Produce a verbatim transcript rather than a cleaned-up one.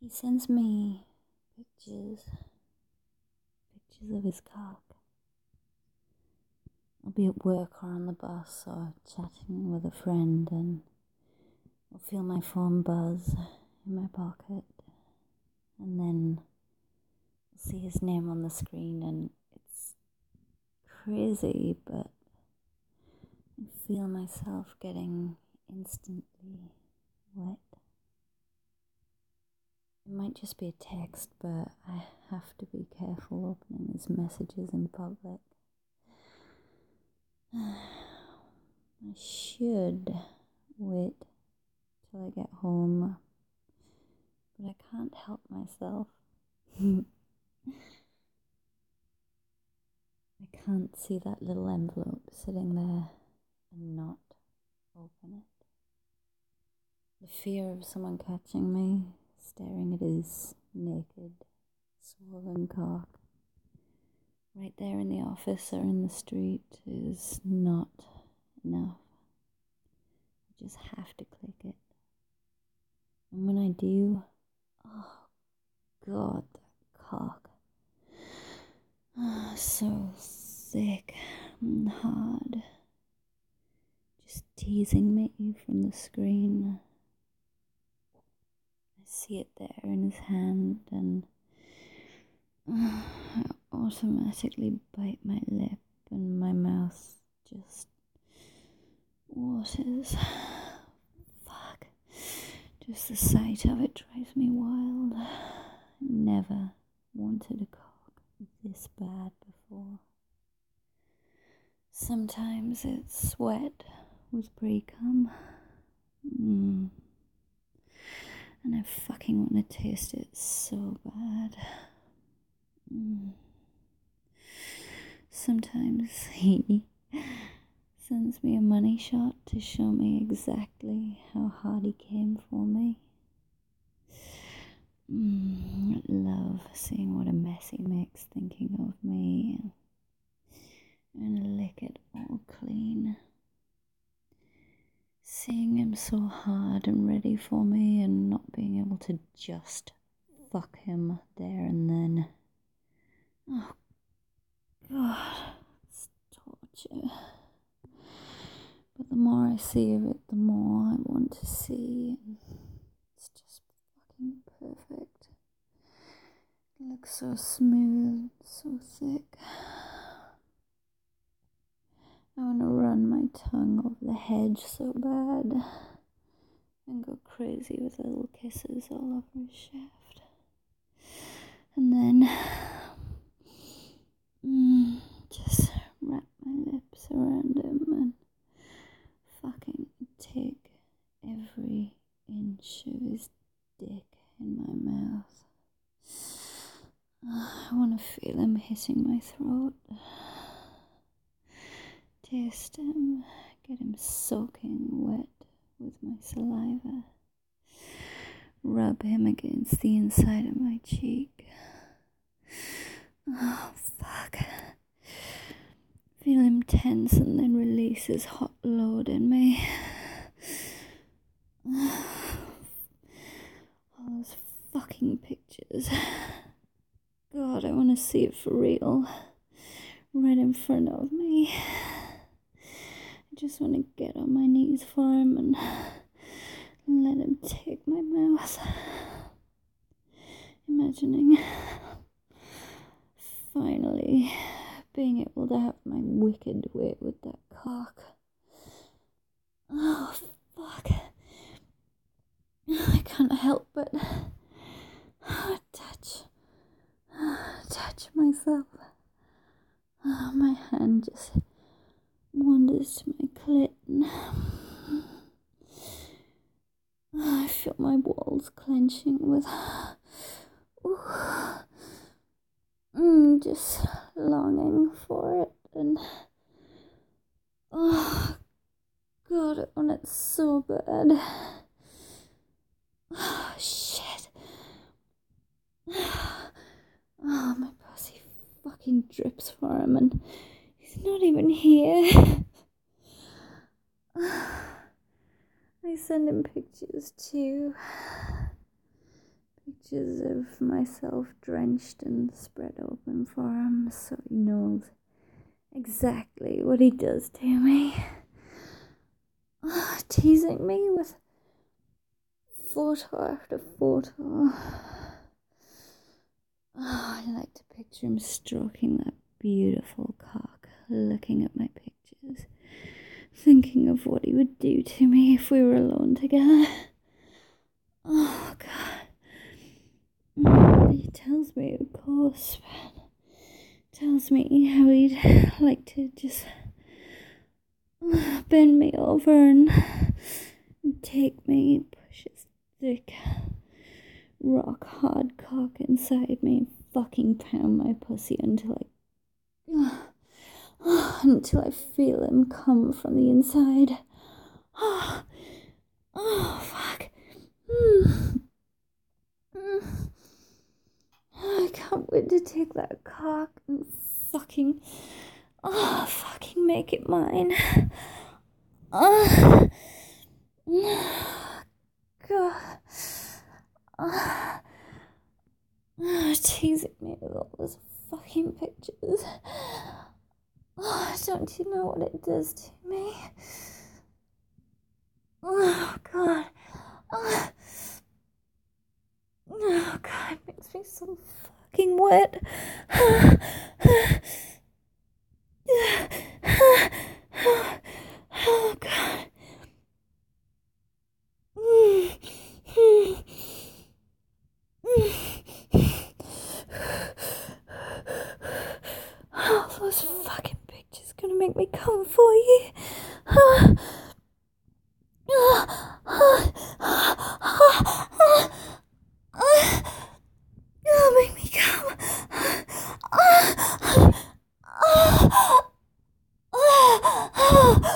He sends me pictures, pictures of his cock. I'll be at work or on the bus or chatting with a friend, and I'll feel my phone buzz in my pocket, and then I'll see his name on the screen, and it's crazy, but I feel myself getting instantly wet. It might just be a text, but I have to be careful opening his messages in public. I should wait till I get home, but I can't help myself. I can't see that little envelope sitting there and not open it. The fear of someone catching me, staring at his naked, swollen cock, right there in the office or in the street, is not enough. I just have to click it. And when I do, oh God, that cock. Oh, so thick and hard. Just teasing me from the screen. I see it there in his hand, and uh, I automatically bite my lip, and my mouth just waters. Fuck. Just the sight of it drives me wild. I never wanted a cock this bad before. Sometimes it's wet with pre-cum. Mm. And I fucking want to taste it so bad. Mm. Sometimes he sends me a money shot to show me exactly how hard he came for me. Mm, I love seeing what a mess he makes thinking of me, and, and lick it all clean. Seeing him so hard and ready for me, and not being able to just fuck him there and then. Oh God, it's torture. But the more I see of it, the more I want to see. It's just fucking perfect. It looks so smooth, so thick. I want to run my tongue over the hedge so bad and go crazy with little kisses all over his shaft. And then mm, just wrap my lips around him and fucking take every inch of his dick in my mouth. I want to feel him hitting my throat. Taste him, get him soaking wet with my saliva. Rub him against the inside of my cheek. Oh, fuck. Feel him tense and then release his hot load in me. All those fucking pictures. God, I want to see it for real. Right in front of me. I just want to get on my knees for him and let him take my mouth. Imagining finally being able to have my wicked way with that cock. Oh, fuck. I can't help but touch, touch myself. Oh, my hand just wanders to my clit, and I feel my walls clenching with ooh, mm, just longing for it, and oh God, I want it so bad. Oh shit. Oh, my pussy fucking drips for him, and he's not even here. I send him pictures too. Pictures of myself drenched and spread open for him so he knows exactly what he does to me. Oh, teasing me with photo after photo. Oh, I like to picture him stroking that beautiful cock, looking at my pictures, thinking of what he would do to me if we were alone together. Oh, God. He tells me, of course, but tells me how he'd like to just bend me over and take me, push his thick, rock hard cock inside me and fucking pound my pussy until I until I feel him come from the inside. Oh, oh fuck. Mm. Mm. I can't wait to take that cock and fucking, oh, fucking make it mine. Oh, God. Oh, teasing me with all those fucking pictures. Oh, don't you know what it does to me? Oh, God. Oh, oh God, it makes me so fucking wet. Oh, God. Oh, those fucking pictures gonna make me come for you. Oh, make me come. Oh,